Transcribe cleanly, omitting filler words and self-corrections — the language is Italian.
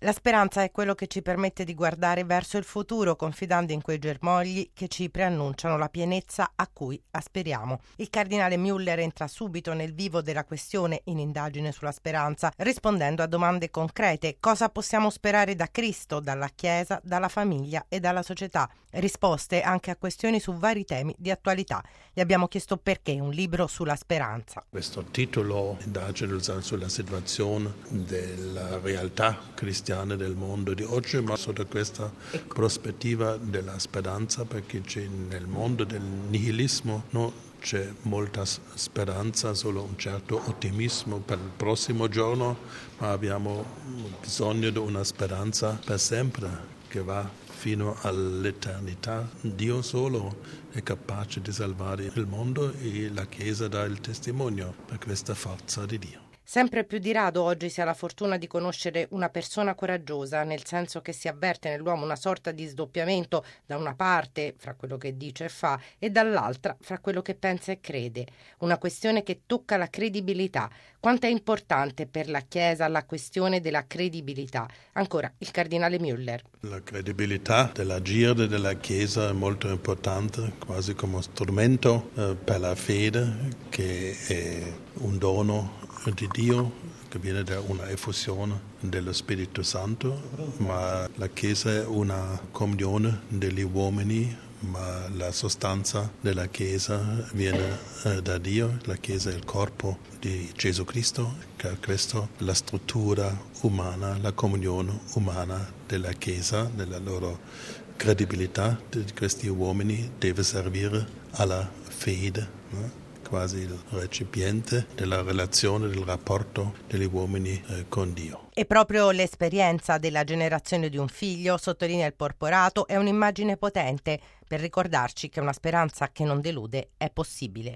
La speranza è quello che ci permette di guardare verso il futuro, confidando in quei germogli che ci preannunciano la pienezza a cui aspiriamo. Il cardinale Müller entra subito nel vivo della questione in Indagine sulla speranza, rispondendo a domande concrete. Cosa possiamo sperare da Cristo, dalla Chiesa, dalla famiglia e dalla società? Risposte anche a questioni su vari temi di attualità. Gli abbiamo chiesto perché un libro sulla speranza. Questo titolo, Indagine sulla situazione della realtà cristiana del mondo di oggi, ma sotto questa prospettiva della speranza, perché c'è nel mondo del nihilismo c'è molta speranza, solo un certo ottimismo per il prossimo giorno, ma abbiamo bisogno di una speranza per sempre che va fino all'eternità. Dio solo è capace di salvare il mondo e la Chiesa dà il testimonio per questa forza di Dio. Sempre più di rado oggi si ha la fortuna di conoscere una persona coraggiosa, nel senso che si avverte nell'uomo una sorta di sdoppiamento, da una parte fra quello che dice e fa e dall'altra fra quello che pensa e crede. Una questione che tocca la credibilità. Quanto è importante per la Chiesa la questione della credibilità? Ancora il cardinale Müller. La credibilità dell'agire della Chiesa è molto importante, quasi come strumento per la fede, che è un dono di Dio che viene da una effusione dello Spirito Santo, ma la Chiesa è una comunione degli uomini, ma la sostanza della Chiesa viene da Dio. La Chiesa è il corpo di Gesù Cristo, che è questo la struttura umana, la comunione umana della Chiesa, nella loro credibilità di questi uomini deve servire alla fede, no? Quasi il recipiente della relazione, del rapporto degli uomini con Dio. E proprio l'esperienza della generazione di un figlio, sottolinea il Porporato, è un'immagine potente per ricordarci che una speranza che non delude è possibile.